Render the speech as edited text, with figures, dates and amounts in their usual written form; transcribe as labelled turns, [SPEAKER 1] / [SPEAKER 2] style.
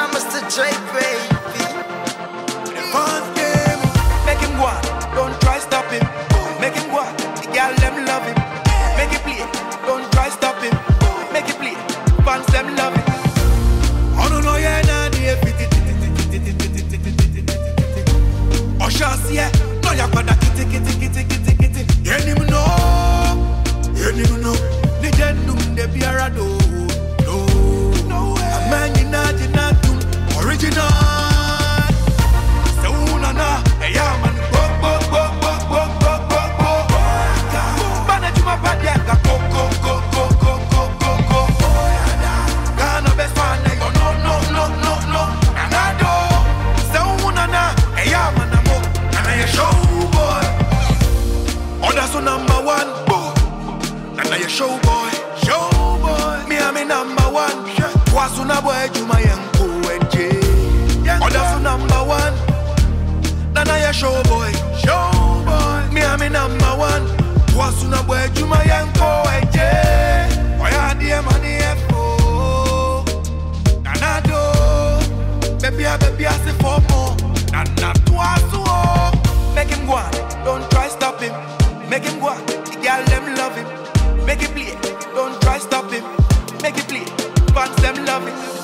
[SPEAKER 1] Mr. J, baby.
[SPEAKER 2] Fun game.
[SPEAKER 3] Make him go on, don't try stop him. Make him go on, the girl them love him. Make it play, don't try stop him. Make it play, fans them love him.
[SPEAKER 2] I don't know yeah na the Oshas yeah, no ya kwada kitty. Yenim no, ni jendum de biara do. No way. A man jina tum original. So na, hey ya man, go. Bana juma padia ka go. Gana best one no. Anado. So na, hey ya man amo, and I show boy. Others so number one, and I show boy. Me I'm number one. Wasuna boy juma yanko enje. Others so number one, and I show boy. Me I'm number one. Wasuna boy juma yanko enje. Oya die money efo. Nanado. Baby I say for more. Nana twasu.
[SPEAKER 3] Make him go on, don't try stop him. Make him go on, the girl them love him. Make it play, don't try stop him. Make it play, fans them love him.